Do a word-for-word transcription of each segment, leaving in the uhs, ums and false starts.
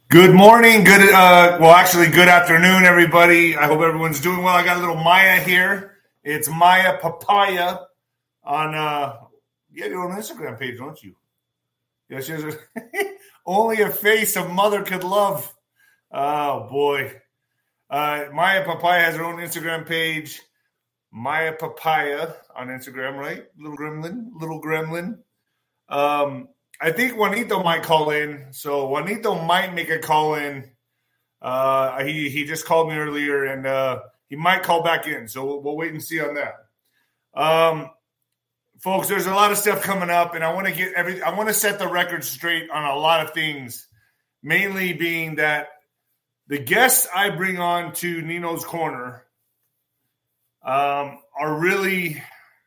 Good morning, good, uh, well, actually, good afternoon, everybody. I hope everyone's doing well. I got a little Maya here. It's Maya Papaya on, uh, yeah, you're on an Instagram page, don't you? Yeah, she has a, only a face a mother could love. Oh, boy. Uh, Maya Papaya has her own Instagram page. Maya Papaya on Instagram, right? Little gremlin, little gremlin. Um, I think Juanito might call in. So Juanito might make a call in. Uh, he he just called me earlier, and uh, he might call back in. So we'll, we'll wait and see on that. Um, folks, there's a lot of stuff coming up, and I want to get every. I want to set the record straight on a lot of things. Mainly being that the guests I bring on to Nino's Corner um, are really.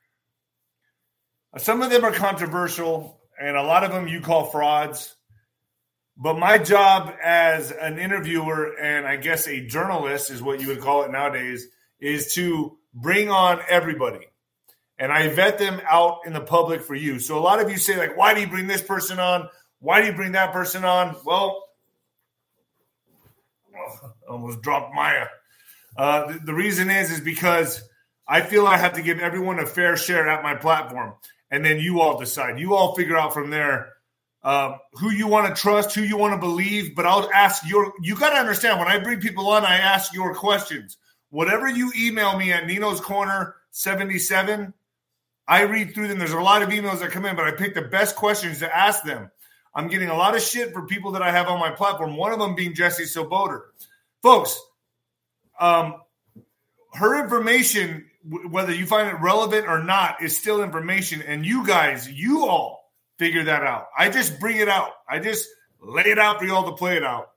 Some of them are controversial. And a lot of them you call frauds. But my job as an interviewer and I guess a journalist is what you would call it nowadays, is to bring on everybody. And I vet them out in the public for you. So a lot of you say, like, why do you bring this person on? Why do you bring that person on? Well, I almost dropped Maya. Uh, the, the reason is, is because I feel I have to give everyone a fair share at my platform. And then you all decide. You all figure out from there uh, who you want to trust, who you want to believe. But I'll ask your – you got to understand, when I bring people on, I ask your questions. Whatever you email me at Nino's Corner seventy-seven, I read through them. There's a lot of emails that come in, but I pick the best questions to ask them. I'm getting a lot of shit for people that I have on my platform, one of them being Jessie Svoboda. Folks, um, her information – whether you find it relevant or not, is still information. And you guys, you all figure that out. I just bring it out. I just lay it out for you all to play it out.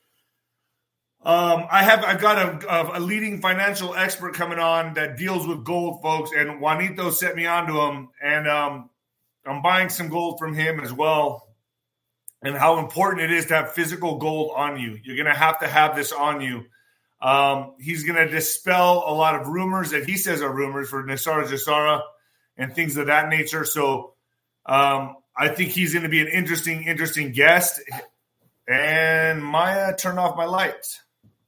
Um, I have, I've got a, a leading financial expert coming on that deals with gold, folks. And Juanito set me onto him. And um, I'm buying some gold from him as well. And how important it is to have physical gold on you. You're going to have to have this on you. Um, he's going to dispel a lot of rumors that he says are rumors for NESARA GESARA and things of that nature. So um, I think he's going to be an interesting, interesting guest. And Maya turned off my lights.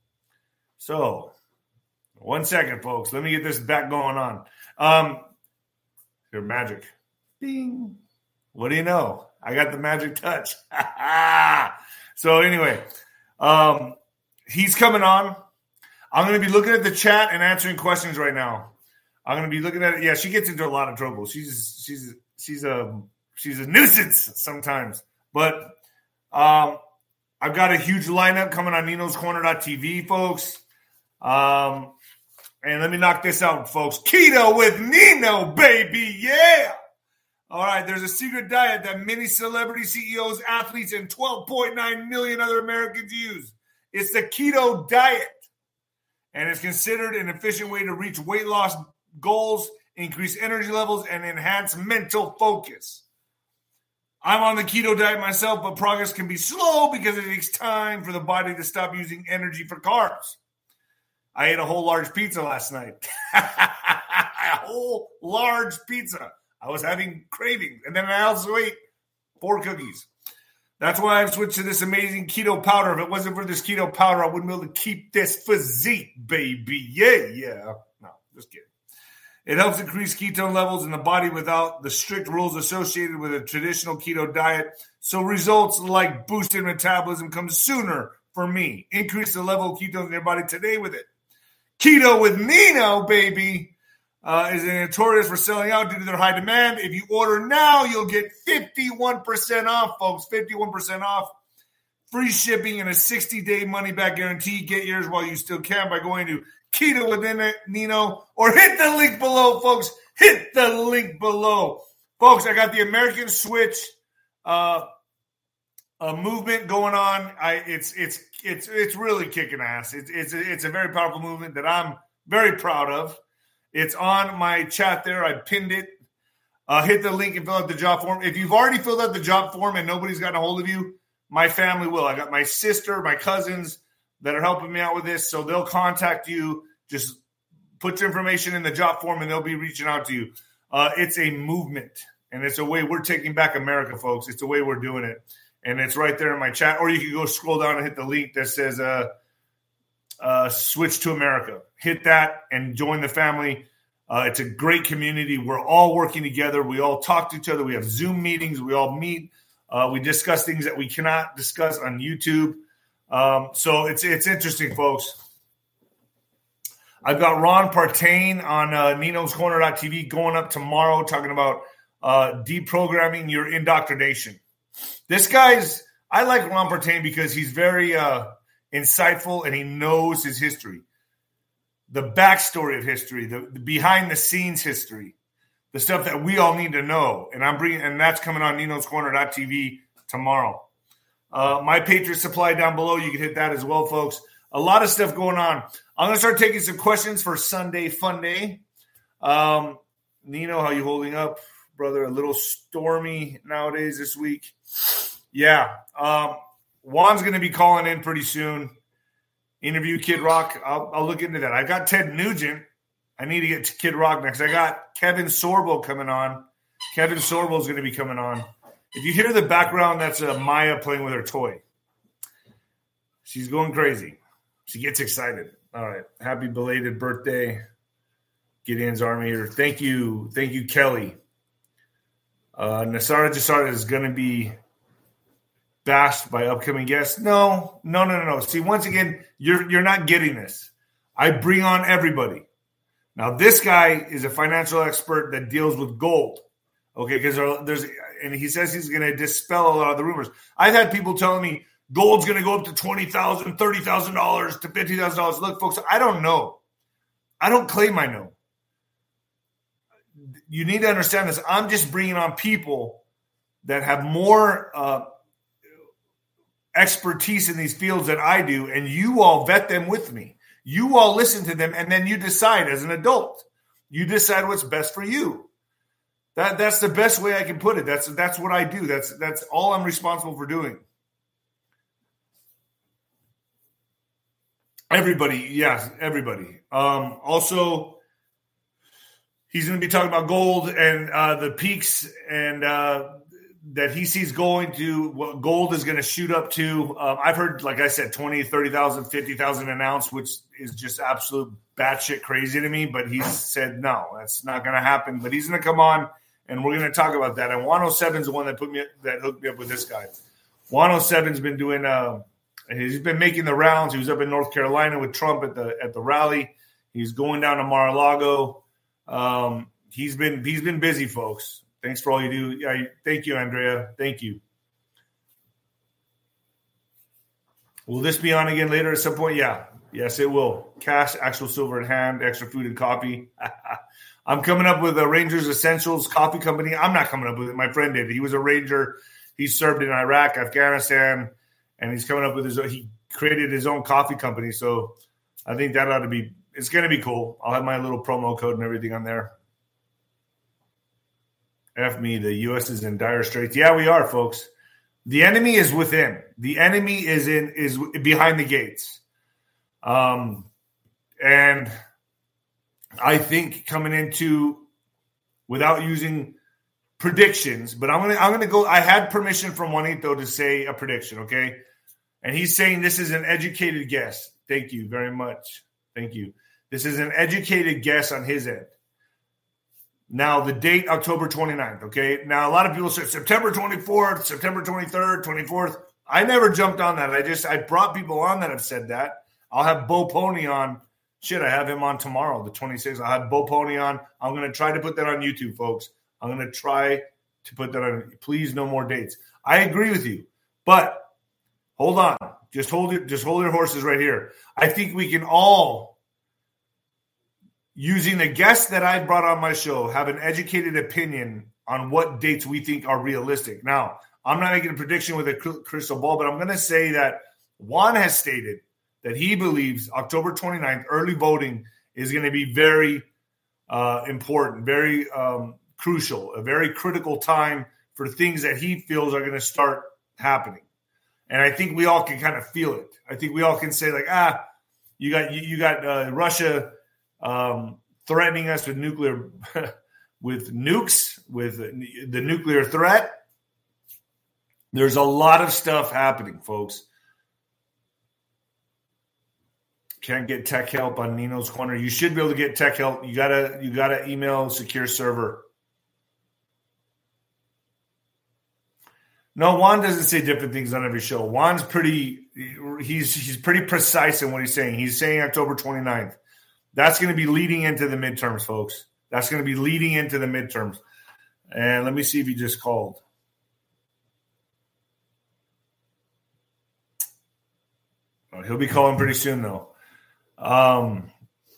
So one second, folks. Let me get this back going on. Um, your magic. Bing. What do you know? I got the magic touch. So anyway, um, he's coming on. I'm going to be looking at the chat and answering questions right now. I'm going to be looking at it. Yeah, she gets into a lot of trouble. She's she's she's a she's a nuisance sometimes. But um, I've got a huge lineup coming on Ninos Corner dot T V, folks. Um, and let me knock this out, folks. Keto with Nino, baby, yeah. All right, there's a secret diet that many celebrity C E Os, athletes, and twelve point nine million other Americans use. It's the keto diet. And it's considered an efficient way to reach weight loss goals, increase energy levels, and enhance mental focus. I'm on the keto diet myself, but progress can be slow because it takes time for the body to stop using energy for carbs. I ate a whole large pizza last night. A whole large pizza. I was having cravings. And then I also ate four cookies. That's why I've switched to this amazing keto powder. If it wasn't for this keto powder, I wouldn't be able to keep this physique, baby. Yeah, yeah. No, just kidding. It helps increase ketone levels in the body without the strict rules associated with a traditional keto diet. So results like boosted metabolism come sooner for me. Increase the level of ketones in your body today with it. Keto with Nino, baby. Uh, is notorious for selling out due to their high demand. If you order now, you'll get fifty-one percent off, folks. fifty-one percent off. Free shipping and a sixty-day money-back guarantee. Get yours while you still can by going to Keto with Nino or hit the link below, folks. Hit the link below. Folks, I got the American Switch uh, a movement going on. I it's it's it's it's really kicking ass. It's it's it's a very powerful movement that I'm very proud of. It's on my chat there. I pinned it. Uh, hit the link and fill out the job form. If you've already filled out the job form and nobody's gotten a hold of you, my family will. I got my sister, my cousins that are helping me out with this, so they'll contact you. Just put your information in the job form, and they'll be reaching out to you. Uh, it's a movement, and it's a way we're taking back America, folks. It's the way we're doing it. and it's right there in my chat. Or you can go scroll down and hit the link that says uh, uh, Switch to America. Hit that and join the family. Uh, it's a great community. We're all working together. We all talk to each other. We have Zoom meetings. We all meet. Uh, we discuss things that we cannot discuss on YouTube. Um, so it's it's interesting, folks. I've got Ron Partain on uh, Nino's Corner dot T V going up tomorrow talking about uh, deprogramming your indoctrination. This guy's – I like Ron Partain because he's very uh, insightful and he knows his history. The backstory of history, the, the behind-the-scenes history, the stuff that we all need to know. And I'm bringing, and that's coming on Nino's Corner dot T V tomorrow. Uh, my Patriot Supply down below. You can hit that as well, folks. A lot of stuff going on. I'm going to start taking some questions for Sunday Fun Day. Um, Nino, how you holding up, brother? A little stormy nowadays this week. Yeah. Um, Juan's going to be calling in pretty soon. Interview Kid Rock. I'll, I'll look into that. I got Ted Nugent. I need to get to Kid Rock next. I got Kevin Sorbo coming on. Kevin Sorbo is going to be coming on. If you hear the background, that's uh, Maya playing with her toy. She's going crazy. She gets excited. All right. Happy belated birthday, Gideon's Army here. Thank you. Thank you, Kelly. Uh, Nasara Jasara is going to be bashed by upcoming guests. No, no, no, no, no. See, once again, you're you're not getting this. I bring on everybody. Now, this guy is a financial expert that deals with gold. Okay, because there, there's and he says he's going to dispel a lot of the rumors. I've had people telling me gold's going to go up to twenty thousand dollars, thirty thousand dollars to fifty thousand dollars. Look, folks, I don't know. I don't claim I know. You need to understand this. I'm just bringing on people that have more uh, expertise in these fields than I do, and you all vet them with me. You all listen to them, and then you decide as an adult. You decide what's best for you. That that's the best way I can put it. That's that's what I do. That's that's all I'm responsible for doing. Everybody, yes, everybody. Um, also, he's going to be talking about gold and uh, the peaks and uh, that he sees going to what gold is going to shoot up to. Um, I've heard, like I said, twenty, thirty thousand, fifty thousand an ounce, which is just absolute batshit crazy to me. But he said, no, that's not going to happen. But he's going to come on and we're going to talk about that. And one oh seven is the one that put me, that hooked me up with this guy. one oh seven's been doing, uh, he's been making the rounds. He was up in North Carolina with Trump at the, at the rally. He's going down to Mar-a-Lago. Um, he's been, he's been busy, folks. Thanks for all you do. Yeah, thank you, Andrea. Thank you. Will this be on again later at some point? Yeah. Yes, it will. Cash, actual silver in hand, extra food and coffee. I'm coming up with a Rangers Essentials Coffee Company. I'm not coming up with it. My friend did. He was a Ranger. He served in Iraq, Afghanistan, and he's coming up with his own. He created his own coffee company. So I think that ought to be – it's going to be cool. I'll have my little promo code and everything on there. F me, the U S is in dire straits. Yeah, we are, folks. The enemy is within. The enemy is in is behind the gates. Um, and I think coming into without using predictions, but I'm gonna I'm gonna go. I had permission from Juanito to say a prediction, okay? And he's saying this is an educated guess. Thank you very much. Thank you. This is an educated guess on his end. Now, the date, October twenty-ninth, okay? Now, a lot of people say September twenty-fourth, September twenty-third, twenty-fourth. I never jumped on that. I just, I brought people on that have said that. I'll have Bo Pony on. Shit, I have him on tomorrow, the twenty-sixth. I'll have Bo Pony on. I'm going to try to put that on YouTube, folks. I'm going to try to put that on. Please, no more dates. I agree with you. But hold on. Just hold it. Just hold your horses right here. I think we can all, using the guests that I brought on my show, have an educated opinion on what dates we think are realistic. Now, I'm not making a prediction with a crystal ball, but I'm going to say that Juan has stated that he believes October twenty-ninth, early voting, is going to be very uh, important, very um, crucial, a very critical time for things that he feels are going to start happening. And I think we all can kind of feel it. I think we all can say, like, ah, you got you, you got uh, Russia – Um, threatening us with nuclear, with nukes, with the nuclear threat. There's a lot of stuff happening, folks. Can't get tech help on Nino's Corner. You should be able to get tech help. You gotta you gotta email secure server. No, Juan doesn't say different things on every show. Juan's pretty he's he's pretty precise in what he's saying. He's saying October twenty-ninth. That's going to be leading into the midterms, folks. That's going to be leading into the midterms. And let me see if he just called. Oh, he'll be calling pretty soon, though. Um,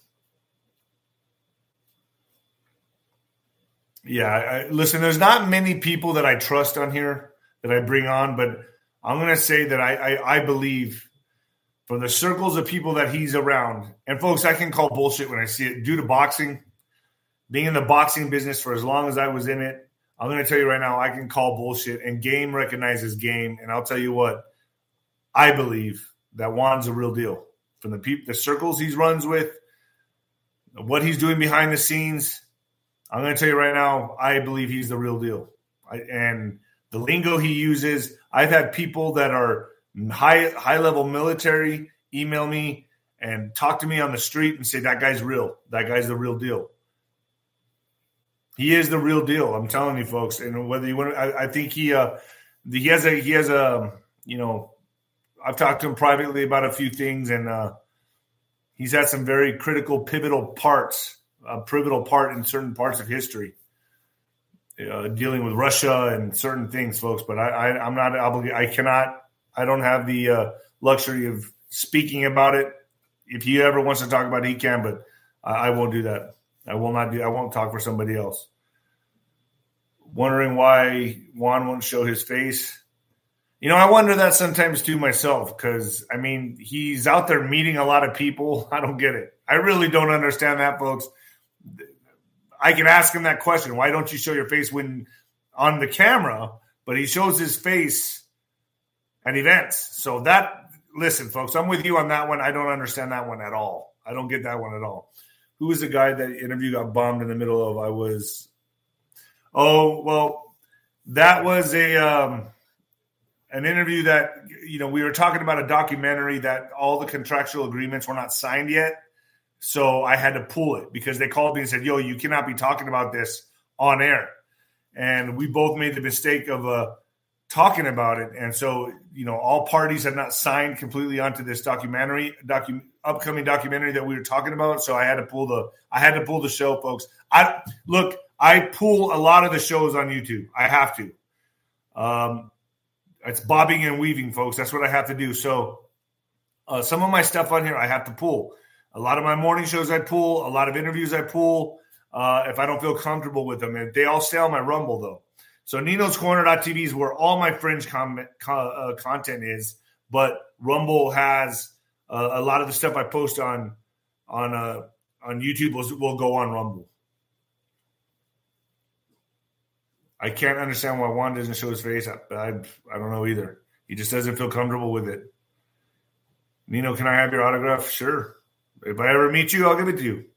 yeah, I, listen, there's not many people that I trust on here that I bring on, but I'm going to say that I, I, I believe from the circles of people that he's around, and folks, I can call bullshit when I see it due to boxing, being in the boxing business for as long as I was in it. I'm going to tell you right now, I can call bullshit, and game recognizes game. And I'll tell you what, I believe that Juan's a real deal. From the people, the circles he runs with, what he's doing behind the scenes, I'm going to tell you right now, I believe he's the real deal. I, and the lingo he uses, I've had people that are high high level military email me and talk to me on the street and say that guy's real. That guy's the real deal. He is the real deal. I'm telling you, folks. And whether you want, I, I think he uh, he has a he has a you know. I've talked to him privately about a few things, and uh, he's had some very critical, pivotal parts, a pivotal part in certain parts of history, uh, dealing with Russia and certain things, folks. But I, I, I'm not obligated. I cannot. I don't have the uh, luxury of speaking about it. If he ever wants to talk about it, he can, but I, I won't do that. I will not do. I won't talk for somebody else. Wondering why Juan won't show his face. You know, I wonder that sometimes too myself because, I mean, he's out there meeting a lot of people. I don't get it. I really don't understand that, folks. I can ask him that question. Why don't you show your face when on the camera? But he shows his face at events. So that, listen, folks, I'm with you on that one. I don't understand that one at all. I don't get that one at all. Who was the guy that interview got bombed in the middle of? I was, oh, well, that was a, um, an interview that, you know, we were talking about a documentary that all the contractual agreements were not signed yet. So I had to pull it because they called me and said, yo, you cannot be talking about this on air. And we both made the mistake of uh, talking about it. And so, you know, all parties had not signed completely onto this documentary, docu- upcoming documentary that we were talking about. So I had to pull the, I had to pull the show, folks. I look, I pull a lot of the shows on YouTube. I have to. Um, It's bobbing and weaving, folks. That's what I have to do. So uh, some of my stuff on here I have to pull. A lot of my morning shows I pull. A lot of interviews I pull uh, if I don't feel comfortable with them. And they all stay on my Rumble, though. So Nino's Corner dot T V is where all my fringe com- co- uh, content is. But Rumble has uh, a lot of the stuff I post on on uh, on YouTube will, will go on Rumble. I can't understand why Juan doesn't show his face. I, I, I don't know either. He just doesn't feel comfortable with it. Nino, can I have your autograph? Sure. If I ever meet you, I'll give it to you.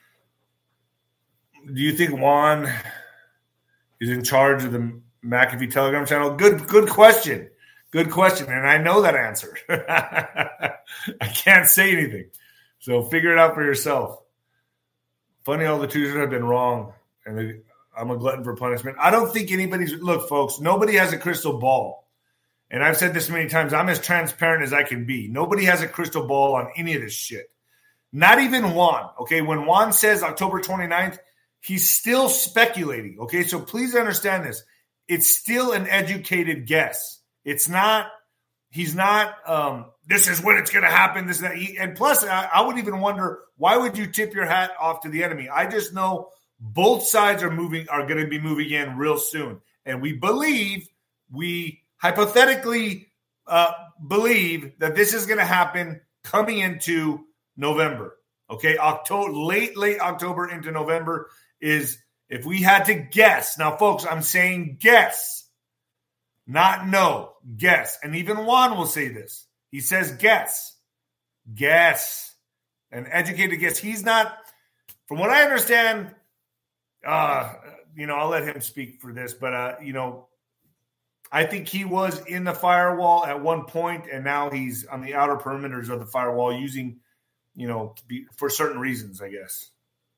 Do you think Juan is in charge of the McAfee Telegram channel? Good, good question. Good question. And I know that answer. I can't say anything. So figure it out for yourself. Funny how the Tuesdays have been wrong. And the, I'm a glutton for punishment. I don't think anybody's – look, folks, nobody has a crystal ball. And I've said this many times. I'm as transparent as I can be. Nobody has a crystal ball on any of this shit. Not even Juan, okay? When Juan says October twenty-ninth, he's still speculating, okay? So please understand this. It's still an educated guess. It's not – he's not um, this is when it's going to happen. This and that. He, and plus, I, I would even wonder, why would you tip your hat off to the enemy? I just know – both sides are moving, are going to be moving in real soon. And we believe, we hypothetically uh, believe that this is going to happen coming into November. Okay, October, late, late October into November is, if we had to guess. Now, folks, I'm saying guess, not know, guess. And even Juan will say this. He says guess, guess, an educated guess. He's not, from what I understand, Uh, you know, I'll let him speak for this, but, uh, you know, I think he was in the firewall at one point, and now he's on the outer perimeters of the firewall using, you know, be, for certain reasons, I guess.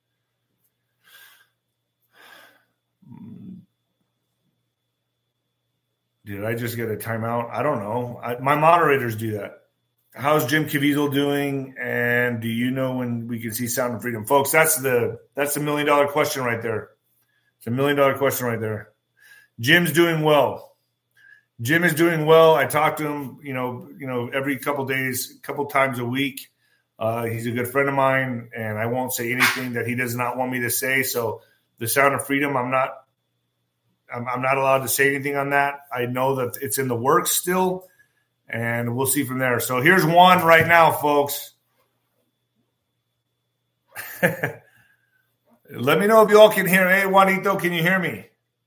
Did I just get a timeout? I don't know. I, my moderators do that. How's Jim Caviezel doing? And do you know when we can see Sound of Freedom? Folks, that's the that's the million dollar question right there. It's a million dollar question right there. Jim's doing well. Jim is doing well. I talk to him, you know, you know, every couple days, couple times a week. Uh, he's a good friend of mine, and I won't say anything that he does not want me to say. So the Sound of Freedom, I'm not I'm, I'm not allowed to say anything on that. I know that it's in the works still, and we'll see from there. So here's one right now, folks. Let me know if you all can hear. Hey, Juanito, can you hear me?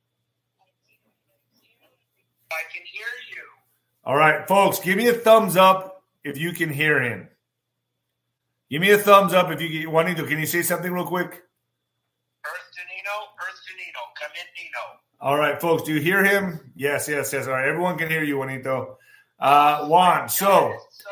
I can hear you. All right, folks, give me a thumbs up if you can hear him. Give me a thumbs up if you can. Juanito, can you say something real quick? Earth to Nino, Earth to Nino. Come in, Nino. All right, folks, do you hear him? Yes, yes, yes. All right, everyone can hear you, Juanito. Uh, Juan, so. I'm so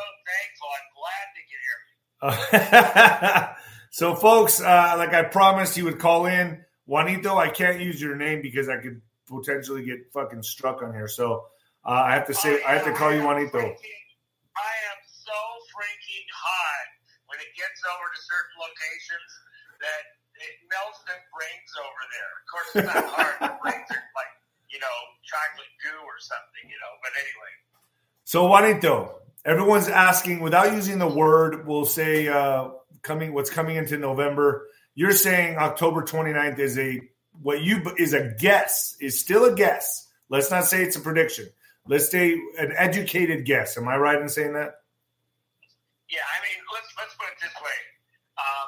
thankful. I'm glad to hear you. Uh, so, folks, uh, like I promised you would call in. Juanito, I can't use your name because I could potentially get fucking struck on here. So uh, I have to say, oh, yeah, I have to call I you Juanito. Freaking, I am so freaking hot when it gets over to certain locations that it melts the brains over there. Of course, it's not hard. The brains are like, you know, chocolate goo or something, you know. But anyway. So, Juanito, everyone's asking, without using the word, we'll say uh, coming. what's coming into November. You're saying October twenty-ninth is a what you is a guess, is still a guess. Let's not say it's a prediction. Let's say an educated guess. Am I right in saying that? Yeah, I mean, let's let's put it this way. Um,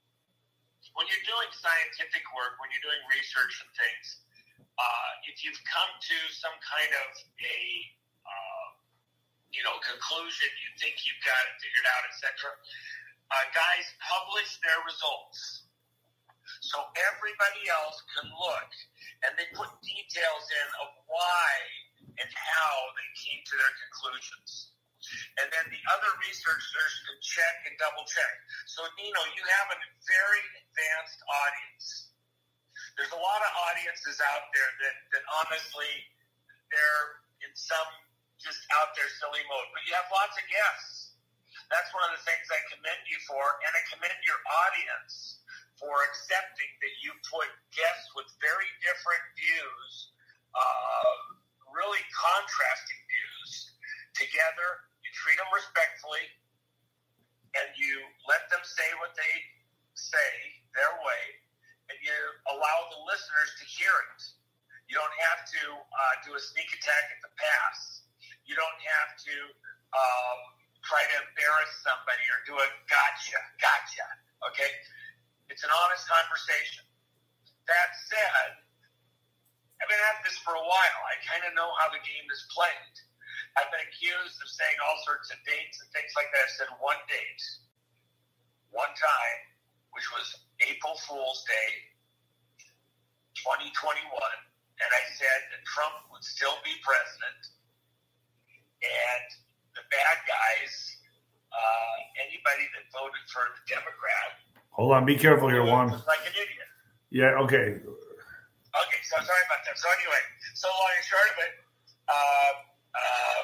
when you're doing scientific work, when you're doing research and things, uh, if you've come to some kind of a uh, you know conclusion, you think you've got it figured out, et cetera. Uh, guys publish their results. So everybody else can look, and they put details in of why and how they came to their conclusions. And then the other researchers can check and double check. So, Nino, you have a very advanced audience. There's a lot of audiences out there that, that honestly, they're in some just out there silly mode. But you have lots of guests. That's one of the things I commend you for, and I commend your audience for accepting that you put guests with very different views, uh, really contrasting views, together. You treat them respectfully, and you let them say what they say their way, and you allow the listeners to hear it. You don't have to uh, do a sneak attack at the pass. You don't have to um, try to embarrass somebody or do a gotcha, gotcha, okay? It's an honest conversation. That said, I've been at this for a while. I kind of know how the game is played. I've been accused of saying all sorts of dates and things like that. I said one date, one time, which was April Fool's Day, twenty twenty-one, and I said that Trump would still be president, and the bad guys, uh, anybody that voted for the Democrat. Hold on, be careful here, Juan. Like an idiot. Yeah, okay. Okay, so sorry about that. So anyway, so long and short of it, uh, uh,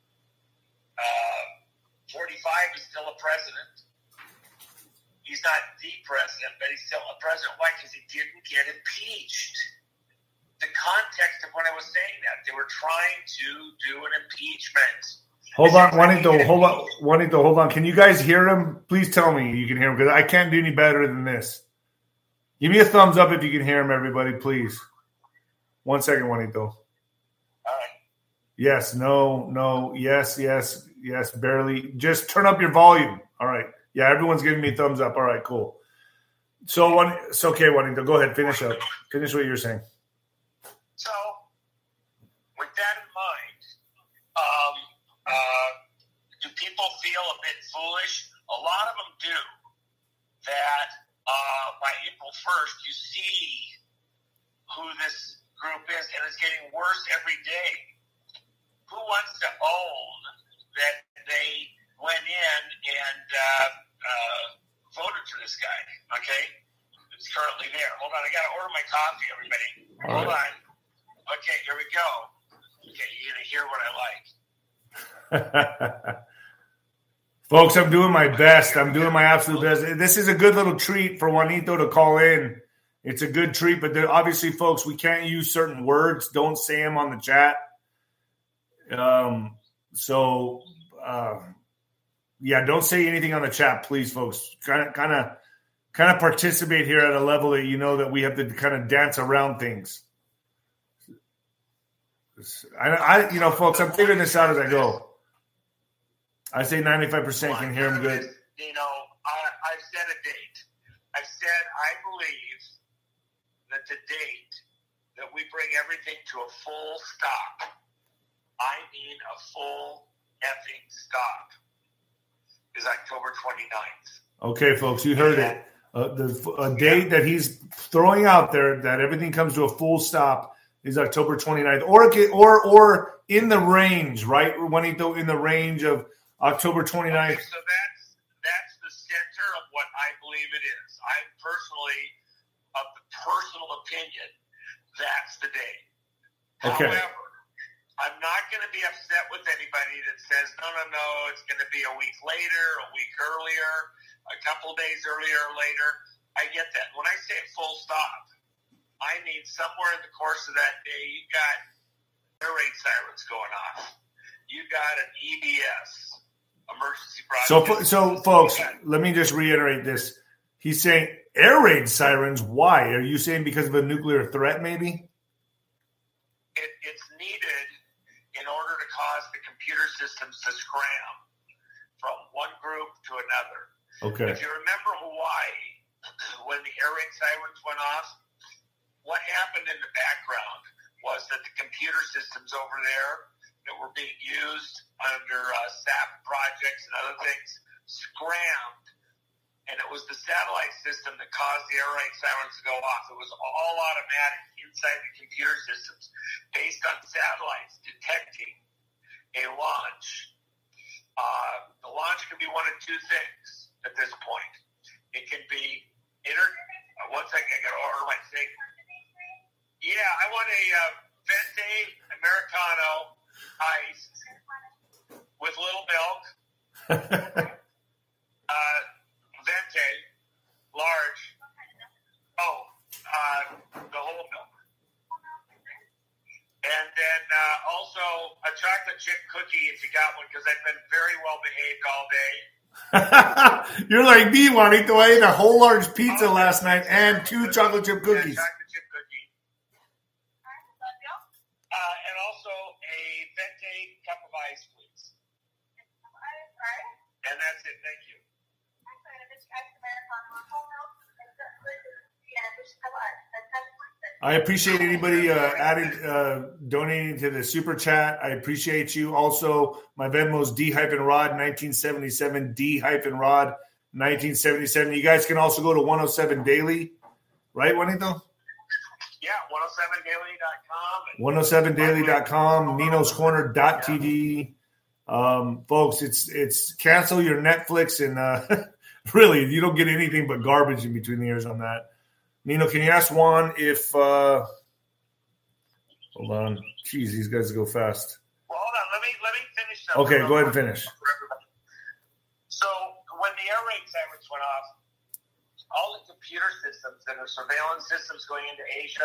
uh, forty-five is still a president. He's not the president, but he's still a president. Why? Because he didn't get impeached. The context of when I was saying that, they were trying to do an impeachment. Hold on, Juanito, hold on, Juanito, hold on. Can you guys hear him? Please tell me you can hear him, because I can't do any better than this. Give me a thumbs up if you can hear him, everybody, please. One second, Juanito. All right. Yes, no, no, yes, yes, yes, barely. Just turn up your volume. All right. Yeah, everyone's giving me a thumbs up. All right, cool. So, one, it's okay, Juanito. Go ahead, finish up. Finish what you're saying. So, with that in mind, um, Uh, do people feel a bit foolish? A lot of them do. That uh, by April first, you see who this group is, and it's getting worse every day. wants to own that they went in and uh, uh, voted for this guy, okay? It's currently there. Hold on, I got to order my coffee, everybody. All Hold right. on. Okay, here we go. Okay, you're going to hear what I like. Folks, I'm doing my best. I'm doing my absolute best. This is a good little treat for Juanito to call in. It's a good treat, but there, obviously, folks, we can't use certain words. Don't say them on the chat. Um, so, uh, yeah, don't say anything on the chat, please, folks. Kind of, kind of, kind of participate here at a level that you know that we have to kind of dance around things. I, I you know, folks, I'm figuring this out as I go. I say ninety-five percent can hear him good. You know, I, I've set a date. I've said I believe that the date that we bring everything to a full stop, I mean a full effing stop, is October twenty-ninth. Okay, folks, you heard it. Uh, the a date that he's throwing out there that everything comes to a full stop is October twenty-ninth, or or or in the range, right? Juanito, in the range of October twenty-ninth. Okay, so that's that's the center of what I believe it is. I personally, of the personal opinion, that's the day. Okay. However, I'm not going to be upset with anybody that says, no, no, no, it's going to be a week later, a week earlier, a couple days earlier or later. I get that. When I say full stop, I mean somewhere in the course of that day, you got air raid sirens going off. You got an E B S, emergency broadcast. So, so folks, let me just reiterate this. He's saying air raid sirens. Why? Are you saying because of a nuclear threat, maybe? It, it's needed in order to cause the computer systems to scram from one group to another. Okay. If you remember Hawaii, when the air raid sirens went off, what happened in the background was that the computer systems over there that were being used under uh, S A P projects and other things scrammed, and it was the satellite system that caused the air raid sirens to go off. It was all automatic inside the computer systems based on satellites detecting a launch. Uh, the launch can be one of two things at this point. It can be inter. Uh, one second, I got to order my thing. Yeah, I want a uh, Venti Americano ice with little milk. uh, Venti, large. Oh, uh, the whole milk. And then uh, also a chocolate chip cookie if you got one, because I've been very well behaved all day. You're like me, Juanito. I ate a whole large pizza oh, last night and two chocolate chip cookies. Yeah, chocolate chip cookie. Uh, and also a Venti cup of ice, please. And that's it. Thank you. I appreciate anybody uh, added, uh, donating to the super chat. I appreciate you. Also, my Venmo's D-Rod nineteen seventy-seven, D-Rod nineteen seventy-seven. You guys can also go to one oh seven Daily, right, Juanito? Yeah, one oh seven daily dot com. one oh seven daily dot com, Nino's Corner dot T V. Um, folks, it's it's cancel your Netflix and uh, really, you don't get anything but garbage in between the ears on that. Nino, can you ask Juan if uh, – hold on. Jeez, these guys go fast. Well, hold on. Let me, let me finish that. Okay, go ahead and finish. So when the air raid sirens went off, all the computer systems that are surveillance systems going into Asia,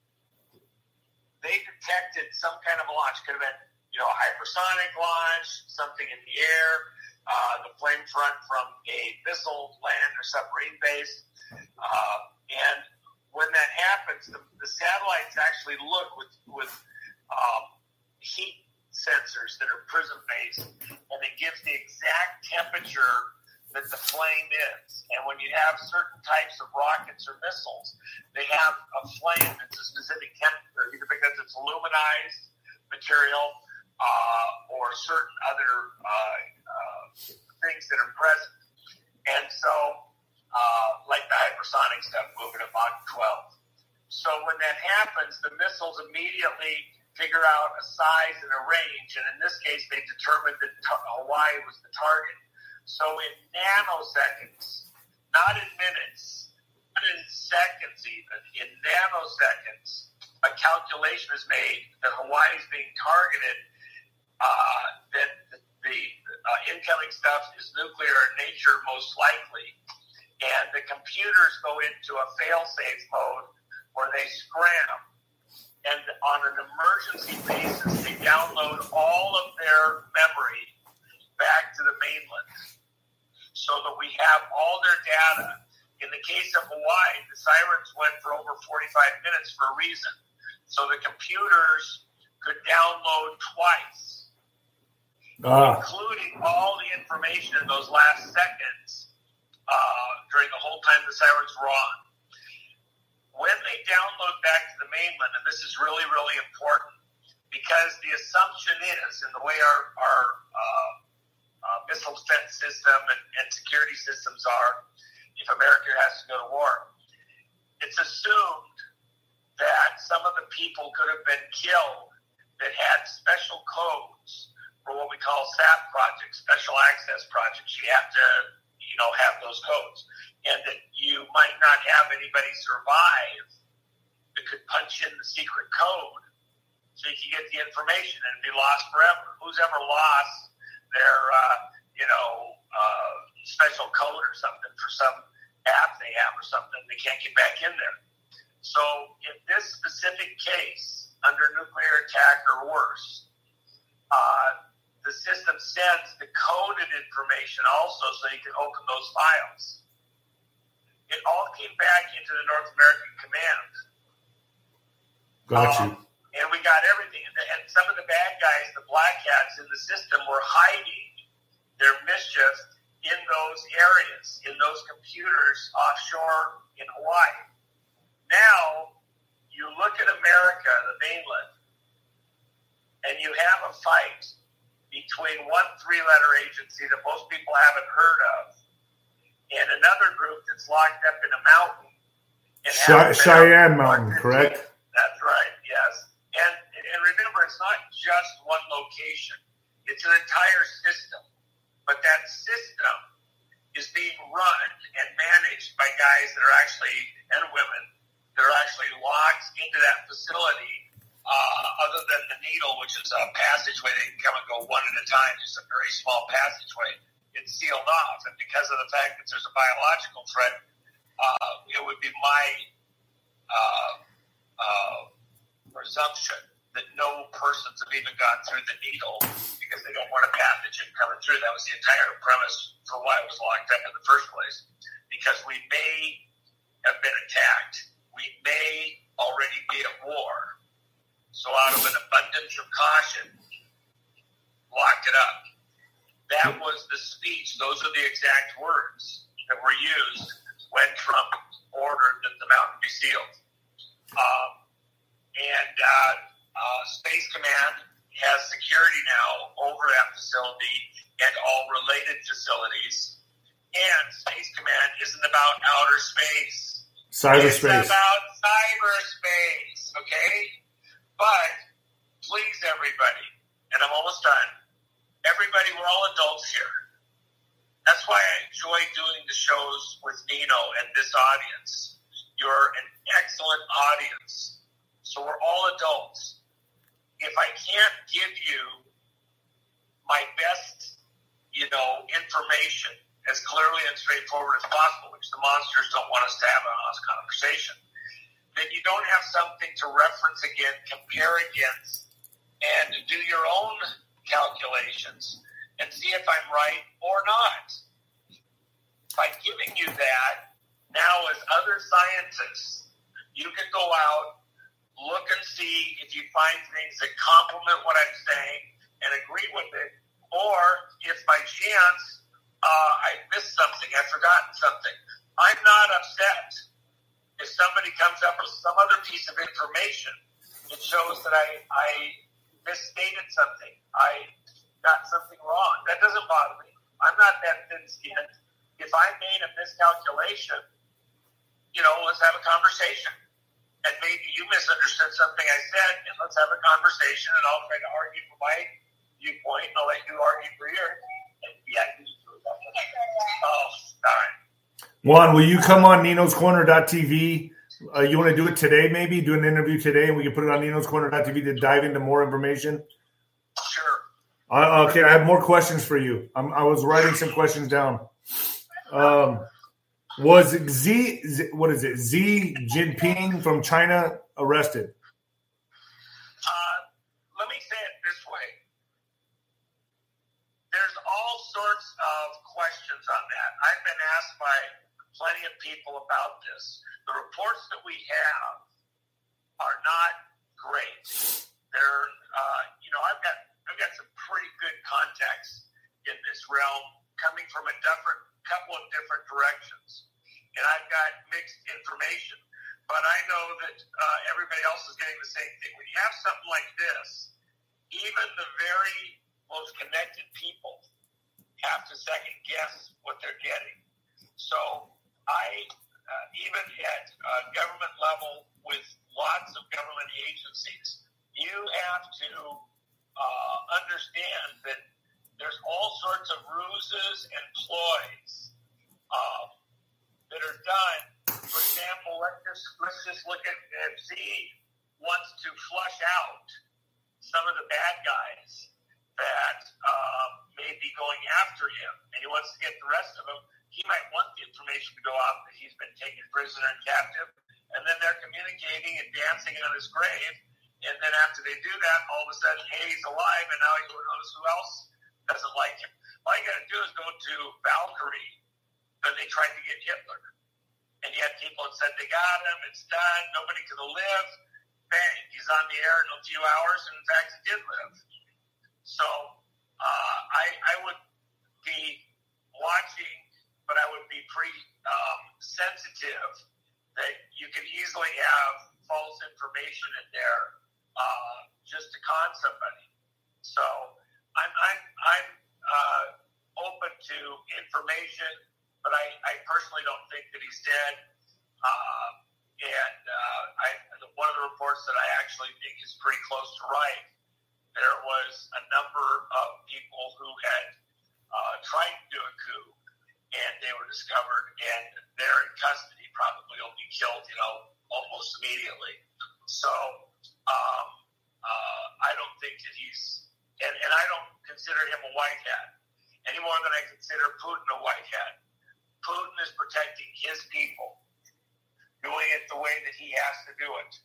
they detected some kind of a launch. Could have been, you know, a hypersonic launch, something in the air, uh, the flame front from a missile, land, or submarine base. Uh, and when that happens, the, the satellites actually look with, with um, heat sensors that are prism-based, and it gives the exact temperature that the flame is. And when you have certain types of rockets or missiles, they have a flame that's a specific temperature, either because it's aluminized material uh, or certain other uh, uh, things that are present. And so, uh, like the hypersonic stuff moving at Mach twelve. So when that happens, the missiles immediately figure out a size and a range, and in this case, they determined that Hawaii was the target. So in nanoseconds, not in minutes, not in seconds even, in nanoseconds, a calculation is made that Hawaii is being targeted, uh, that the, the uh, incoming stuff is nuclear in nature most likely, and the computers go into a fail-safe mode where they scram. And on an emergency basis, they download all of their memory back to the mainland so that we have all their data. In the case of Hawaii, the sirens went for over forty-five minutes for a reason. So the computers could download twice, ah. including all the information in those last seconds uh, during the whole time the sirens were on. When they download back to the mainland, and this is really, really important, because the assumption is, in the way our, our uh, uh, missile defense system and, and security systems are, if America has to go to war, it's assumed that some of the people could have been killed that had special codes for what we call S A P projects, special access projects. You have to, you know, have those codes. And that you might not have anybody survive that could punch in the secret code so you can get the information and be lost forever. Who's ever lost their, uh, you know, uh, special code or something for some app they have or something, they can't get back in there. So in this specific case, under nuclear attack or worse, uh, the system sends the coded information also so you can open those files. It all came back into the North American Command. Got you. Um, and we got everything. And some of the bad guys, the black hats in the system, were hiding their mischief in those areas, in those computers offshore in Hawaii. Now, you look at America, the mainland, and you have a fight between one three-letter agency that most people haven't heard of and another group that's locked up in a mountain. Chey- Cheyenne Mountain, correct? That's right, yes. And and remember, it's not just one location. It's an entire system. But that system is being run and managed by guys that are actually, and women, that are actually locked into that facility, uh, other than the needle, which is a passageway. They can come and go one at a time, just a very small passageway. It's sealed off, and because of the fact that there's a biological threat, uh, it would be my uh, uh, presumption that no persons have even gone through the needle because they don't want a pathogen coming through. That was the entire premise for why it was locked up in the first place, because we may have been attacked. We may already be at war. So out of an abundance of caution, locked it up. That was the speech. Those are the exact words that were used when Trump ordered that the mountain be sealed. Um, and uh, uh, Space Command has security now over that facility and all related facilities. And Space Command isn't about outer space. Cyberspace. It's about cyberspace, okay? But please, everybody, and I'm almost done, everybody, we're all adults here. That's why I enjoy doing the shows with Nino and this audience. You're an excellent audience. So we're all adults. If I can't give you my best, you know, information as clearly and straightforward as possible, which the monsters don't want us to have an honest conversation, then you don't have something to reference again, compare against, and do your own calculations and see if I'm right or not. By giving you that, now as other scientists, you can go out, look and see if you find things that complement what I'm saying and agree with it, or if by chance uh, I missed something, I've forgotten something. I'm not upset if somebody comes up with some other piece of information that shows that I, I misstated something. I got something wrong. That doesn't bother me. I'm not that thin-skinned. If I made a miscalculation, you know, let's have a conversation. and maybe you misunderstood something I said, and let's have a conversation, and I'll try to argue for my viewpoint, and I'll let you argue for yours. And yeah, you just do that. Oh, darn. Juan, will you come on Nino's Corner dot T V? Uh, you want to do it today, maybe? Do an interview today, and we can put it on Nino's Corner dot T V to dive into more information? Sure. Uh, okay, I have more questions for you. I'm, I was writing some questions down. Um, was Xi, what is it, Xi Jinping from China arrested? Uh, let me say it this way. There's all sorts of questions on that. I've been asked by plenty of people about this. The reports that we have are not great. They're, uh, you know, I've got I've got some pretty good contacts in this realm coming from a different couple of different directions, and I've got mixed information. But I know that uh, everybody else is getting the same thing. When you have something like this, even the very most connected people have to second guess what they're getting. So I, uh, even at uh, government level with lots of government agencies, you have to uh, understand that there's all sorts of ruses and ploys um, that are done. For example, let's just, let's just look at if Z wants to flush out some of the bad guys that uh, may be going after him, and he wants to get the rest of them. He might want the information to go out that he's been taken prisoner and captive, and then they're communicating and dancing on his grave. And then after they do that, all of a sudden, hey, he's alive, and now you notice who else doesn't like him. All you got to do is go to Valkyrie, when they tried to get Hitler. And you had people that said they got him, it's done, nobody could have lived. Bang, he's on the air in a few hours, and in fact, he did live. So uh, I, I would be watching, but I would be pretty um, sensitive that you could easily have false information in there uh, just to con somebody. So I'm I'm I'm uh, open to information, but I, I personally don't think that he's dead. Uh, and uh, I one of the reports that I actually think is pretty close to right. There was a number of people who had uh, tried to do a coup, and they were discovered, and they're in custody. Probably will be killed, you know, almost immediately. So um, uh, I don't think that he's, and, and I don't consider him a white hat any more than I consider Putin a white hat. Putin is protecting his people, doing it the way that he has to do it.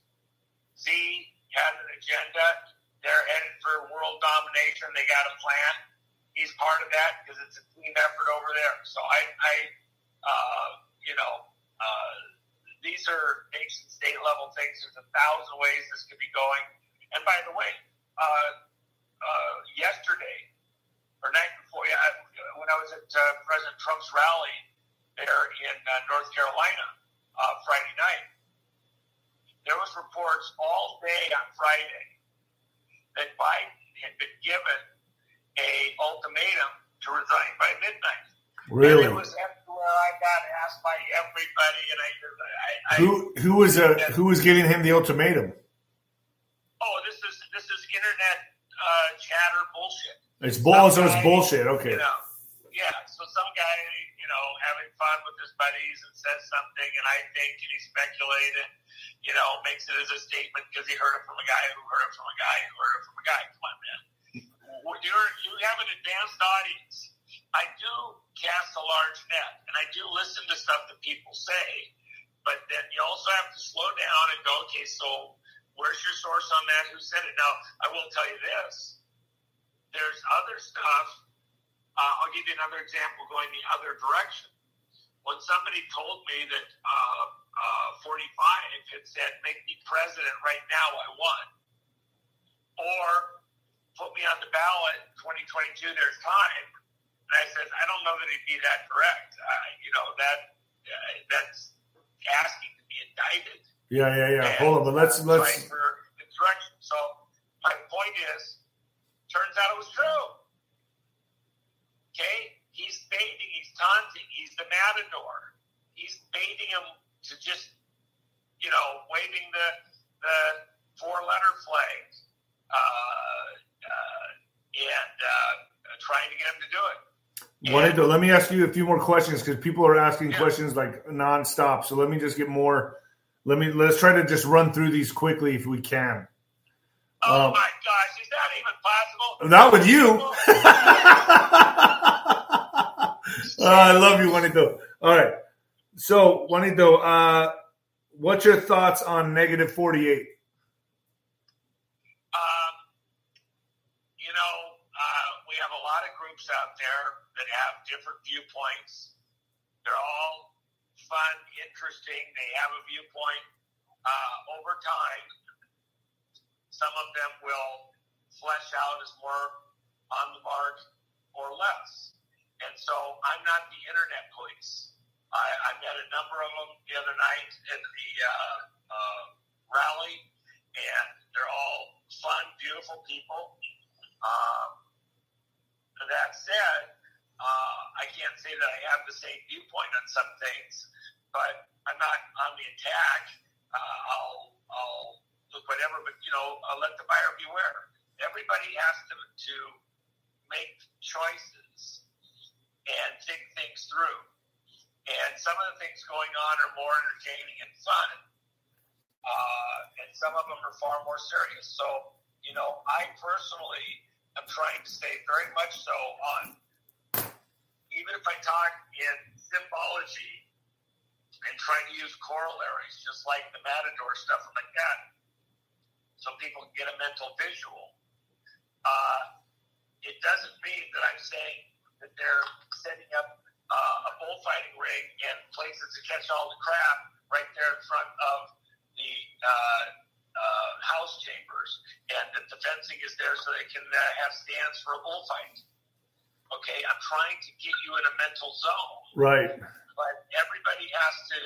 Z has an agenda. They're headed for world domination. They got a plan. He's part of that because it's a team effort over there. So I, I uh, you know, uh, these are nation state level things. There's a thousand ways this could be going. And by the way, uh, uh, yesterday or night before, yeah, when I was at uh, President Trump's rally there in uh, North Carolina uh, Friday night, there was reports all day on Friday that Biden had been given a ultimatum to resign by midnight. Really? And it was everywhere. I got asked by everybody, and I, I, I who who was uh, who was giving him the ultimatum? Oh, this is this is internet uh, chatter bullshit. It's bull, so it's guy, bullshit. Okay. You know, yeah. So some guy, you know, having fun with his buddies and says something, and I think, and he speculated, you know, makes it as a statement because he heard it from a guy who heard it from a guy who heard it from a guy. Come on, man. You're, you have an advanced audience. I do cast a large net, and I do listen to stuff that people say, but then you also have to slow down and go, okay, so where's your source on that? Who said it? Now, I will tell you this. There's other stuff. Uh, I'll give you another example going the other direction. When somebody told me that uh, uh, forty-five had said, make me president right now, I won. Or put me on the ballot in twenty twenty-two, there's time. And I said, I don't know that it'd be that correct. Uh, you know, that uh, that's asking to be indicted. Yeah, yeah, yeah. And, Hold on, but let's uh, let's. for insurrection. So my point is, turns out it was true. Okay, he's baiting, he's taunting, he's the matador. He's baiting him to just, you know, waving the the four-letter flag uh, uh, and uh, trying to get them to do it. Juanito, let me ask you a few more questions because people are asking yeah. questions like nonstop. So let me just get more. Let me let's try to just run through these quickly if we can. Oh um, my gosh, is that even possible? Not with you. uh, I love you, Juanito. All right. So, Juanito, uh, what's your thoughts on negative forty-eight? Um, you know, uh, we have a lot of groups out there that have different viewpoints. They're all fun, interesting. They have a viewpoint. Uh, over time, some of them will flesh out as more on the mark or less. And so I'm not the internet police. I, I met a number of them the other night at the uh, uh, rally, and they're all fun, beautiful people. Um, that said, uh, I can't say that I have the same viewpoint on some things, but I'm not on the attack. Uh, I'll, I'll look whatever, but, you know, I'll let the buyer beware. Everybody has to, to make choices and think things through. And some of the things going on are more entertaining and fun, uh, and some of them are far more serious. So, you know, I personally am trying to stay very much so on, even if I talk in symbology and trying to use corollaries, just like the Matador stuff like that, so people can get a mental visual. Uh, it doesn't mean that I'm saying that they're setting up uh, a bullfighting ring and places to catch all the crap right there in front of the uh, uh, house chambers, and that the fencing is there so they can uh, have stands for a bullfight. Okay, I'm trying to get you in a mental zone. Right. But everybody has to,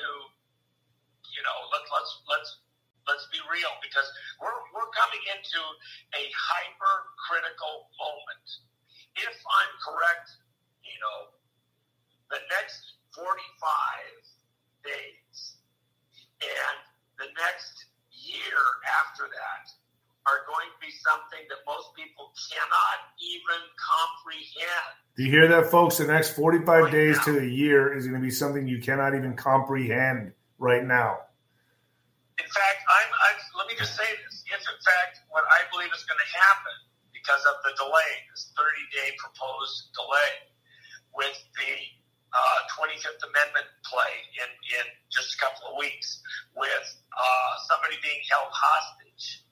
you know, let, let's let's let's be real, because we're we're coming into a hypercritical moment. If I'm correct, you know, the next forty-five days and the next year after that are going to be something that most people cannot even comprehend. Do you hear that, folks? The next forty-five right days now. to a year is going to be something you cannot even comprehend right now. In fact, I'm, I'm, let me just say this. If, in fact, what I believe is going to happen because of the delay, this thirty-day proposed delay with the uh, twenty-fifth Amendment play in, in just a couple of weeks, with uh, somebody being held hostage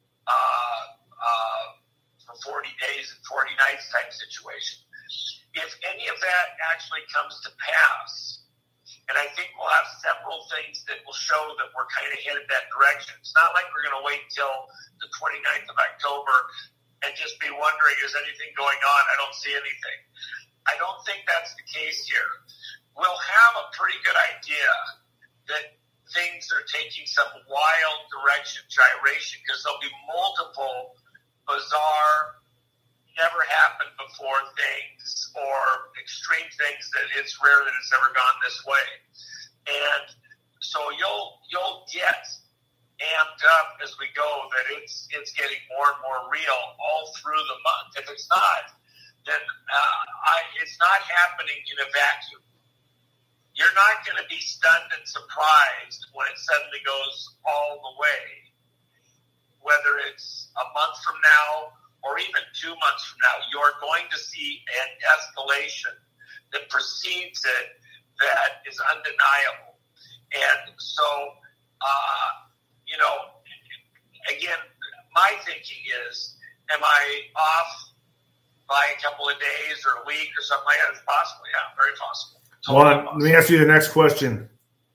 uh, uh, for forty days and forty nights type situation. If any of that actually comes to pass, and I think we'll have several things that will show that we're kind of headed that direction. It's not like we're going to wait till the twenty-ninth of October and just be wondering, is anything going on? I don't see anything. I don't think that's the case here. We'll have a pretty good idea that things are taking some wild direction, gyration, because there'll be multiple bizarre, never happened before things or extreme things that it's rare that it's ever gone this way. And so you'll you'll get amped up as we go that it's it's getting more and more real all through the month. If it's not, then uh, I, it's not happening in a vacuum. You're not going to be stunned and surprised when it suddenly goes all the way, whether it's a month from now or even two months from now. You're going to see an escalation that precedes it that is undeniable. And so, uh, you know, again, my thinking is, am I off by a couple of days or a week or something like that? It's possible, yeah, very possible. Totally Juan, let me ask you the next question.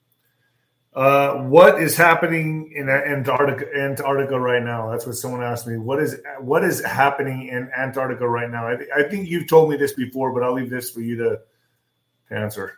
Uh, what is happening in Antarctica, Antarctica right now? That's what someone asked me. What is what is happening in Antarctica right now? I, th- I think you've told me this before, but I'll leave this for you to answer.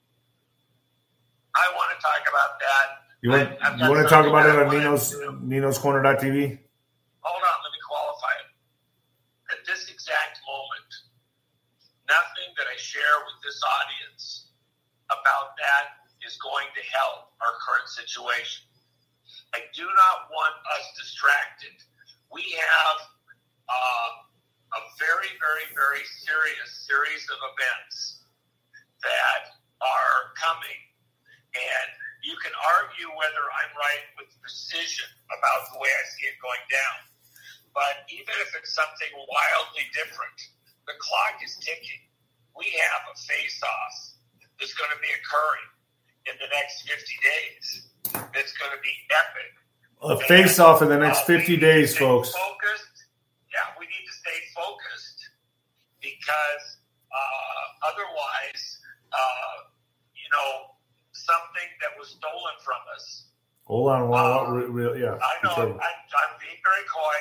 I want to talk about that. You want, I, you want to talk about it on Nino's Nino's Corner dot T V? Hold on, let me qualify it. At this exact moment, nothing that I share with this audience about that is going to help our current situation. I do not want us distracted. We have uh, a very, very, very serious series of events that are coming, and you can argue whether I'm right with precision about the way I see it going down. But even if it's something wildly different, the clock is ticking. We have a face-off that's going to be occurring in the next fifty days. It's going to be epic. A face-off in the next fifty uh, days, folks. Focused. Yeah, we need to stay focused because uh, otherwise, uh, you know, something that was stolen from us. Hold on, well, uh, re- re- yeah. I know. I'm, I'm being very coy.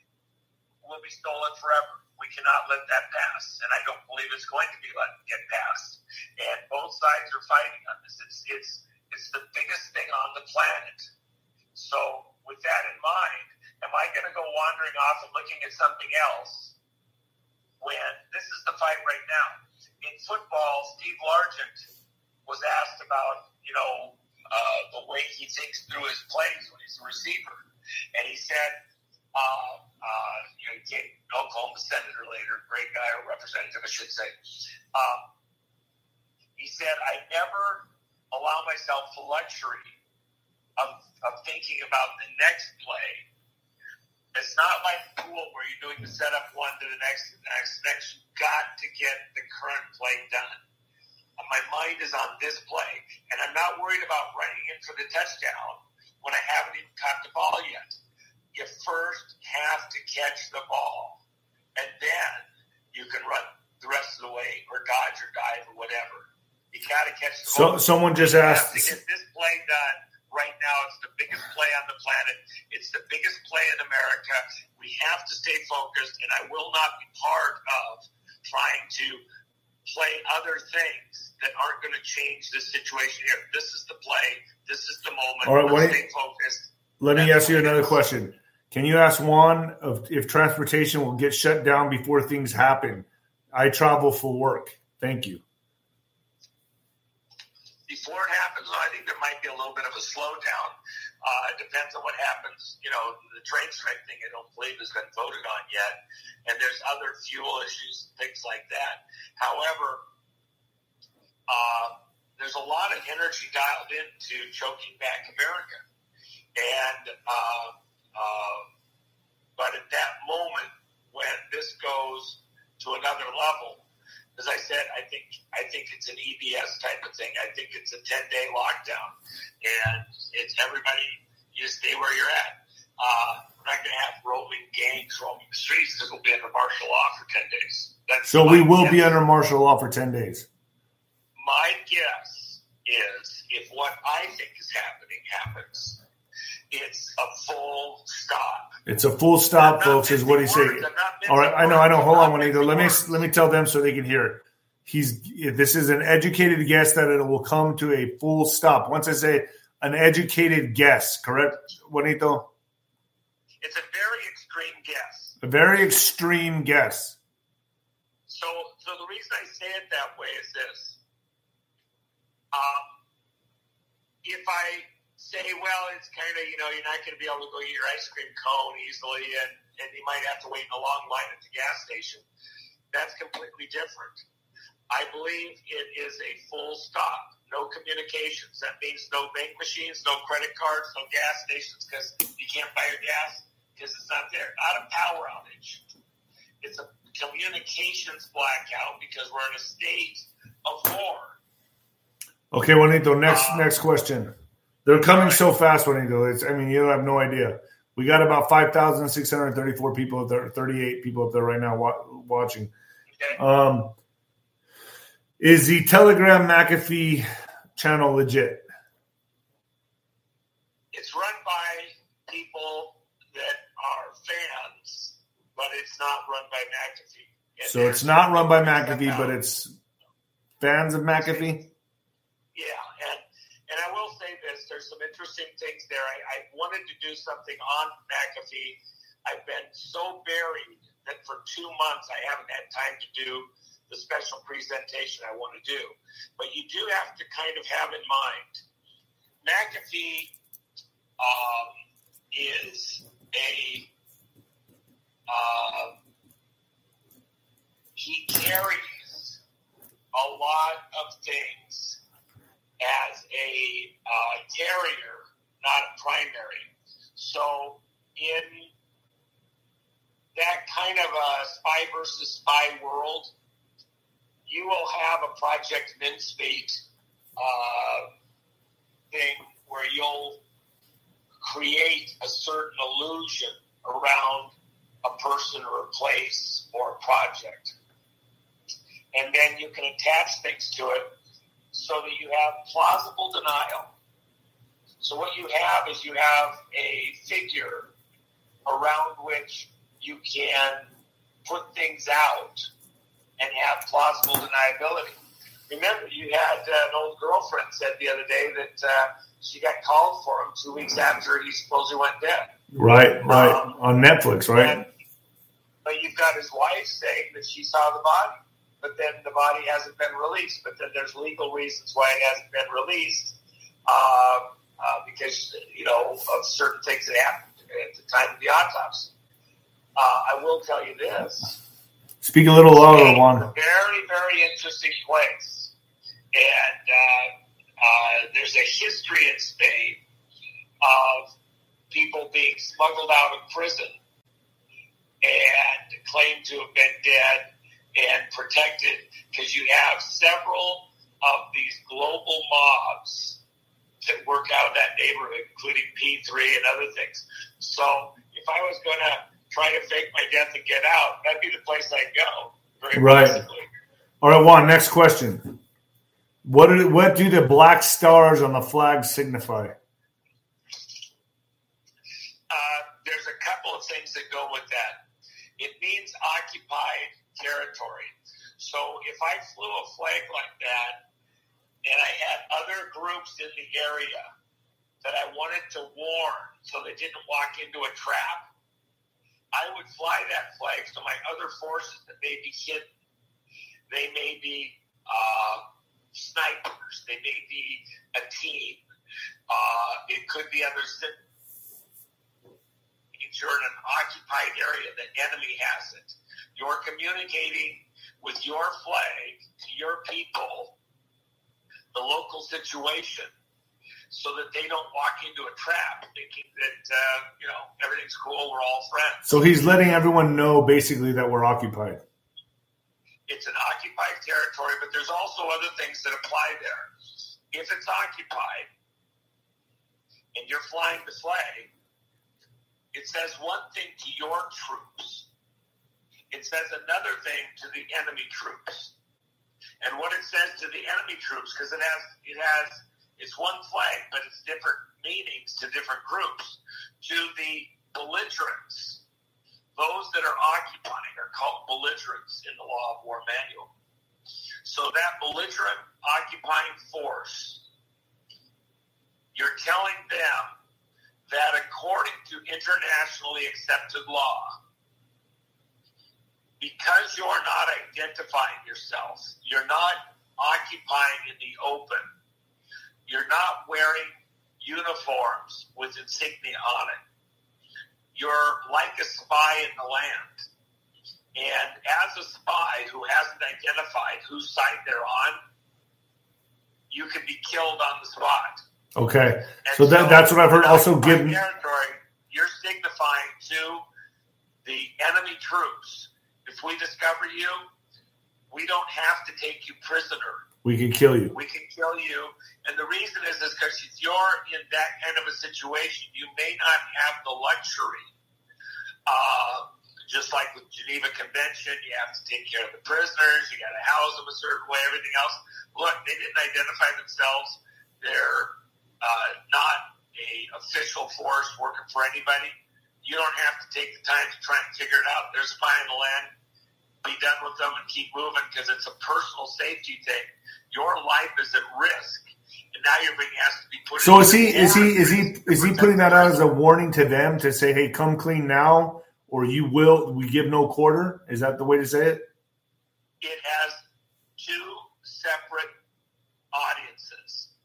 Will be stolen forever. We cannot let that pass, and I don't believe it's going to be let get past. And both sides are fighting on this. It's it's it's the biggest thing on the planet. So, with that in mind, am I going to go wandering off and looking at something else when this is the fight right now? In football, Steve Largent was asked about you know uh, the way he thinks through his plays when he's a receiver, and he said. Uh, uh, you know, he came Oklahoma senator later, great guy, or representative, I should say. Um, he said, I never allow myself the luxury of, of thinking about the next play. It's not like pool where you're doing the setup one to the next, the next, next. You've got to get the current play done. And my mind is on this play, and I'm not worried about running in for the touchdown when I haven't even caught the ball yet. You first have to catch the ball, and then you can run the rest of the way or dodge or dive or whatever. You got to catch the so, ball. Someone just you asked. Have to get this play done right now. It's the biggest play on the planet. It's the biggest play in America. We have to stay focused, and I will not be part of trying to play other things that aren't going to change this situation here. This is the play. This is the moment. All right, Let's stay focused. Let me That's ask you another question. Can you ask Juan of if transportation will get shut down before things happen? I travel for work. Thank you. Before it happens, I think there might be a little bit of a slowdown. Uh, it depends on what happens. You know, the train strike thing I don't believe has been voted on yet. And there's other fuel issues, things like that. However, uh, there's a lot of energy dialed into choking back America. And uh, uh, but at that moment, when this goes to another level, as I said, I think I think it's an E B S type of thing. I think it's a ten-day lockdown, and it's everybody, you stay where you're at. Uh, we're not going to have rolling gangs roaming the streets because we'll be under martial law for ten days. That's so we will guess. be under martial law for ten days. My guess is if what I think is happening happens, it's a full stop. It's a full stop, folks, is what he's saying. All right, I know, I know. Hold on, Juanito. Let me let me tell them so they can hear it. He's this is an educated guess that it will come to a full stop. Once I say an educated guess, correct, Juanito? It's a very extreme guess. A very extreme guess. So, so the reason I say it that way is this: um, if I say, well, it's kind of, you know, you're not going to be able to go get your ice cream cone easily, and, and you might have to wait in a long line at the gas station. That's completely different. I believe it is a full stop. No communications. That means no bank machines, no credit cards, no gas stations because you can't buy your gas because it's not there. Not a power outage. It's a communications blackout because we're in a state of war. Okay, Juanito, next uh, next question. They're coming right. so fast, Juanito. It's, I mean, you have no idea. We got about five thousand six hundred thirty-four people up there, thirty-eight people up there right now wa- watching. Okay. Um, is the Telegram McAfee channel legit? It's run by people that are fans, but it's not run by McAfee. And so it's not run by McAfee, but it's fans of McAfee? Yeah, and and I will say this, there's some interesting things there. I, I wanted to do something on McAfee. I've been so buried that for two months I haven't had time to do the special presentation I want to do. But you do have to kind of have in mind, McAfee um, is a uh, he carries a lot of things as a uh, carrier, not a primary. So in that kind of a spy versus spy world, you will have a Project Mincemeat uh, thing where you'll create a certain illusion around a person or a place or a project. And then you can attach things to it so that you have plausible denial. So what you have is you have a figure around which you can put things out and have plausible deniability. Remember, you had uh, an old girlfriend said the other day that uh, she got called for him two weeks after he supposedly went dead. Right, right. Um, on Netflix, right? And, but you've got his wife saying that she saw the body, but then the body hasn't been released. But then there's legal reasons why it hasn't been released uh, uh, because, you know, of certain things that happened at the time of the autopsy. Uh, I will tell you this. Speak a little louder, Juan. It's a very, very interesting place. And uh, uh, there's a history in Spain of people being smuggled out of prison and claimed to have been dead and protected because you have several of these global mobs that work out of that neighborhood, including P three and other things. So if I was going to try to fake my death and get out, that'd be the place I'd go. Very right. possibly. All right, Juan, next question. What do, what do the black stars on the flag signify? Uh, there's a couple of things that go with that. It means occupied territory. So if I flew a flag like that and I had other groups in the area that I wanted to warn so they didn't walk into a trap, I would fly that flag so my other forces that may be hidden, they may be uh, snipers, they may be a team, uh, it could be others that you're in an occupied area, the enemy has it. You're communicating with your flag to your people, the local situation, so that they don't walk into a trap thinking that, uh, you know, everything's cool, we're all friends. So he's letting everyone know basically that we're occupied. It's an occupied territory, but there's also other things that apply there. If it's occupied and you're flying the flag, it says one thing to your troops. It says another thing to the enemy troops. And what it says to the enemy troops, because it has, it has, it's one flag, but it's different meanings to different groups. To the belligerents, those that are occupying are called belligerents in the Law of War Manual. So that belligerent occupying force, you're telling them that according to internationally accepted law, because you're not identifying yourself, you're not occupying in the open, you're not wearing uniforms with insignia on it, you're like a spy in the land. And as a spy who hasn't identified whose side they're on, you can be killed on the spot. Okay, so, so that, that's what I've heard. Also, give territory, you're signifying to the enemy troops, if we discover you, we don't have to take you prisoner. We can kill you. We can kill you. And the reason is is because if you're in that kind of a situation, you may not have the luxury. Uh, just like with Geneva Convention, you have to take care of the prisoners. You got to house them a certain way, everything else. Look, they didn't identify themselves. They're uh, not a official force working for anybody. You don't have to take the time to try and figure it out. They're spying the land. Be done with them and keep moving because it's a personal safety thing. Your life is at risk, and now you're being asked to be put. So is he is he is he is he putting that out as a warning to them to say, "Hey, come clean now, or you will we give no quarter"? Is that the way to say it? It has two separate audiences,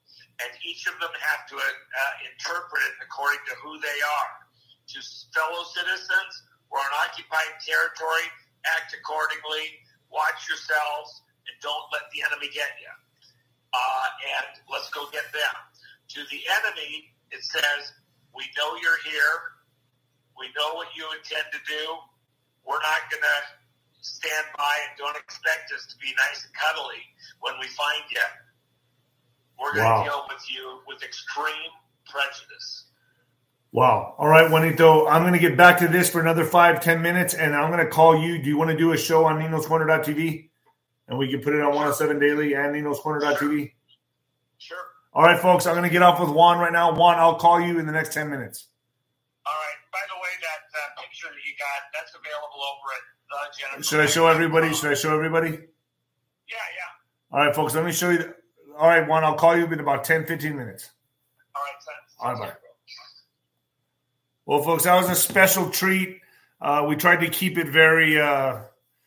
and each of them have to uh, interpret it according to who they are. To fellow citizens, we're on occupied territory, act accordingly, watch yourselves, and don't let the enemy get you. Uh, and let's go get them. To the enemy, it says, we know you're here. We know what you intend to do. We're not going to stand by and don't expect us to be nice and cuddly when we find you. We're going to wow. deal with you with extreme prejudice. Wow. All right, Juanito, I'm going to get back to this for another five, ten minutes, and I'm going to call you. Do you want to do a show on Nino's Corner dot T V? And we can put it on one oh seven Daily and Nino's Corner dot T V? Sure. All right, folks, I'm going to get off with Juan right now. Juan, I'll call you in the next ten minutes. All right. By the way, that uh, picture that you got, that's available over at the Jennifer. Should I show everybody? Should I show everybody? Yeah, yeah. All right, folks, let me show you. The, all right, Juan, I'll call you in about ten, fifteen minutes. All right, thanks. All right, bye. Well, folks, that was a special treat. Uh, we tried to keep it very uh,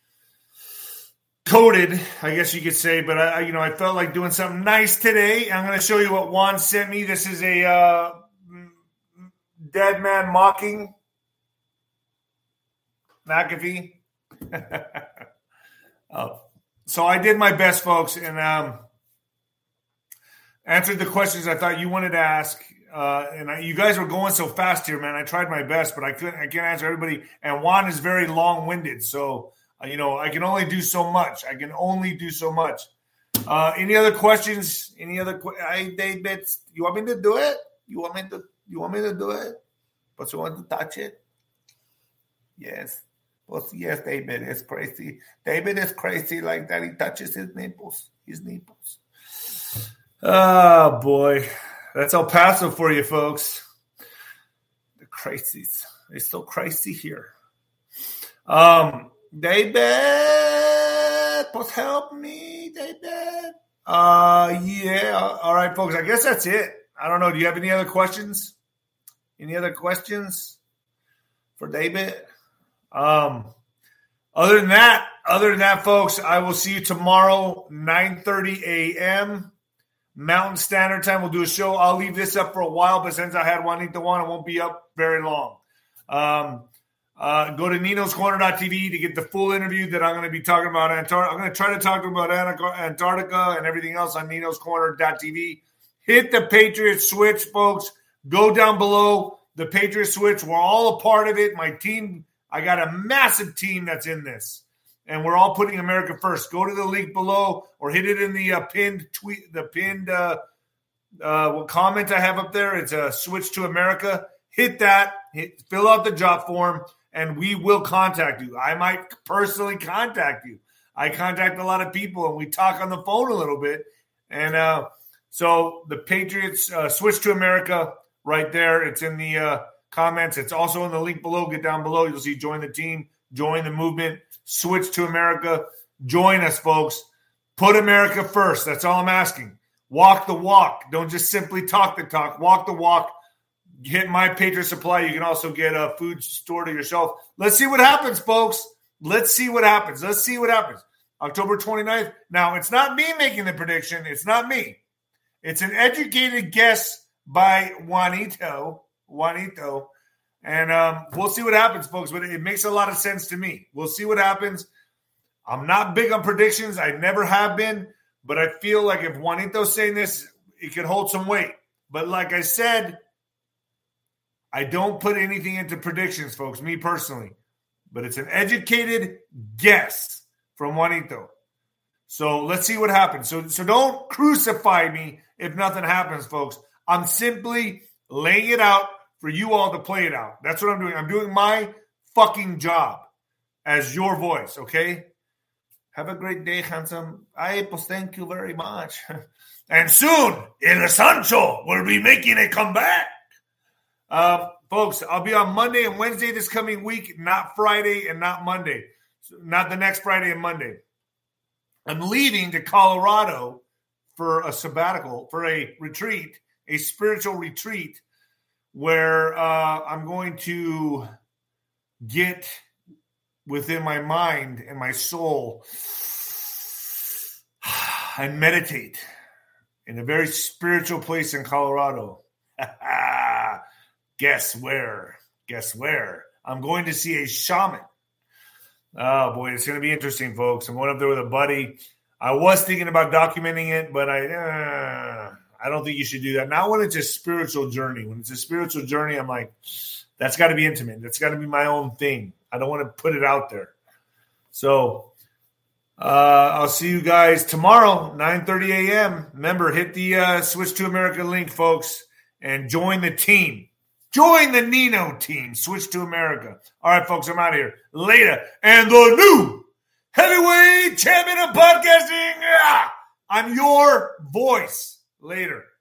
coded, I guess you could say, but I, you know, I felt like doing something nice today. I'm going to show you what Juan sent me. This is a uh, dead man mocking McAfee. oh. So I did my best, folks, and um, answered the questions I thought you wanted to ask. Uh, and I, you guys were going so fast here, man. I tried my best, but I couldn't. I can't answer everybody. And Juan is very long-winded, so uh, you know I can only do so much. I can only do so much. Uh, any other questions? Any other? Que- I, David, you want me to do it? You want me to? You want me to do it? But you want to touch it? Yes. Well, yes, David is crazy. David is crazy like that. He touches his nipples. His nipples. Oh boy. That's El Paso for you, folks. The crazies. It's so crazy here. Um, David, please help me, David. Uh, yeah. All right, folks. I guess that's it. I don't know. Do you have any other questions? Any other questions for David? Um, other than that, other than that, folks, I will see you tomorrow, nine thirty a.m. Mountain Standard Time. We'll do a show. I'll leave this up for a while, but since I had Juanito on, it won't be up very long. Um, uh, go to Nino's Corner dot T V to get the full interview that I'm going to be talking about Antarctica. I'm going to try to talk about Antarctica and everything else on Nino's Corner dot T V. Hit the Patriot switch, folks. Go down below. The Patriot switch. We're all a part of it. My team, I got a massive team that's in this. And we're all putting America first. Go to the link below or hit it in the uh, pinned tweet, the pinned uh, uh, comment I have up there. It's a switch to America. Hit that. Hit, fill out the job form, and we will contact you. I might personally contact you. I contact a lot of people, and we talk on the phone a little bit. And uh, so the Patriots uh, switch to America right there. It's in the uh, comments. It's also in the link below. Get down below. You'll see join the team, join the movement. Switch to America. Join us, folks. Put America first. That's all I'm asking. Walk the walk. Don't just simply talk the talk. Walk the walk. Hit My Patriot Supply. You can also get a food stored to your shelf. Let's see what happens, folks. Let's see what happens. Let's see what happens. October twenty-ninth. Now, it's not me making the prediction. It's not me. It's an educated guess by Juanito. Juanito. And um, we'll see what happens, folks. But it makes a lot of sense to me. We'll see what happens. I'm not big on predictions. I never have been. But I feel like if Juanito's saying this, it could hold some weight. But like I said, I don't put anything into predictions, folks, me personally. But it's an educated guess from Juanito. So let's see what happens. So, so don't crucify me if nothing happens, folks. I'm simply laying it out for you all to play it out. That's what I'm doing. I'm doing my fucking job as your voice, okay? Have a great day, handsome. I pues thank you very much. And soon, El Sancho will be making a comeback. Uh, folks, I'll be on Monday and Wednesday this coming week, not Friday and not Monday. Not the next Friday and Monday. I'm leaving to Colorado for a sabbatical, for a retreat, a spiritual retreat, where uh, I'm going to get within my mind and my soul and meditate in a very spiritual place in Colorado. Guess where? Guess where? I'm going to see a shaman. Oh, boy, it's going to be interesting, folks. I'm going up there with a buddy. I was thinking about documenting it, but I uh, I don't think you should do that. Not when it's a spiritual journey. When it's a spiritual journey, I'm like, that's got to be intimate. That's got to be my own thing. I don't want to put it out there. So uh, I'll see you guys tomorrow, nine thirty a.m. Remember, hit the uh, Switch to America link, folks, and join the team. Join the Nino team. Switch to America. All right, folks, I'm out of here. Later. And the new heavyweight champion of podcasting. Ah, I'm your voice. Later.